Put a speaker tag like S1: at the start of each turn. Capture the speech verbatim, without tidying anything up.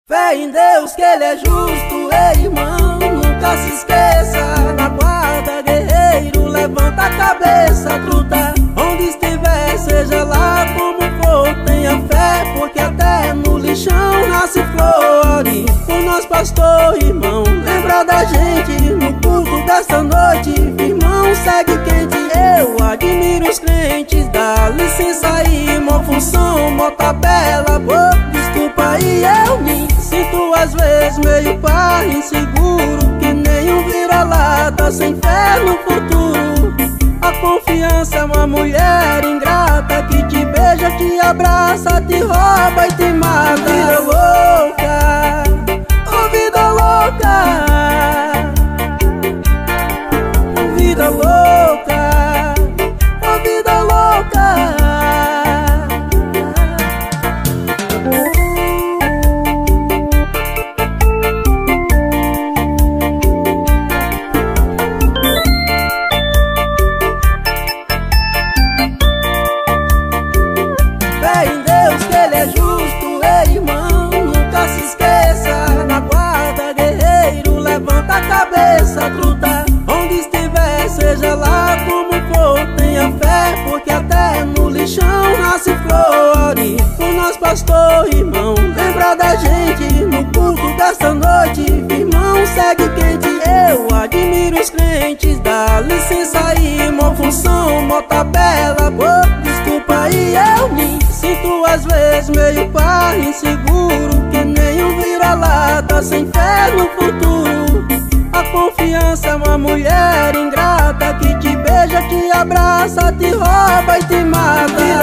S1: Fé em Deus que Ele é justo, ei irmão, nunca se esqueça. Na guarda, guerreiro, levanta a cabeça, truta. Onde estiver, seja lá como for, tenha fé, porque até no lixão nasce flores. O nosso pastor, irmão, lembra da gente no culto desta noite. Irmão, segue quente, eu admiro os crentes. Dá licença aí, mó função, mó tabela, boa. Desculpa aí, eu me sinto às vezes meio pá, inseguro, que nem um vira-lata sem fé no futuro. A confiança é uma mulher ingrata que te beija, te abraça, te rouba e te mata. Vida louca, oh vida louca, vida louca, oh vida louca. Fé em Deus que Ele é justo, ei irmão, nunca se esqueça. Na guarda, guerreiro, levanta a cabeça, truta. Onde estiver, seja lá como for, tenha fé, porque até no lixão nasce flores. O nosso pastor, irmão, lembra da gente no culto desta noite. Irmão, segue quente, eu admiro os crentes. Dá licença aí, mó função, mó tabela, boa. Desculpa aí, eu me sinto às vezes meio pá, inseguro, que nem um vira-lata sem fé no futuro. A confiança é uma mulher ingrata que te beija, te abraça, te rouba e te mata.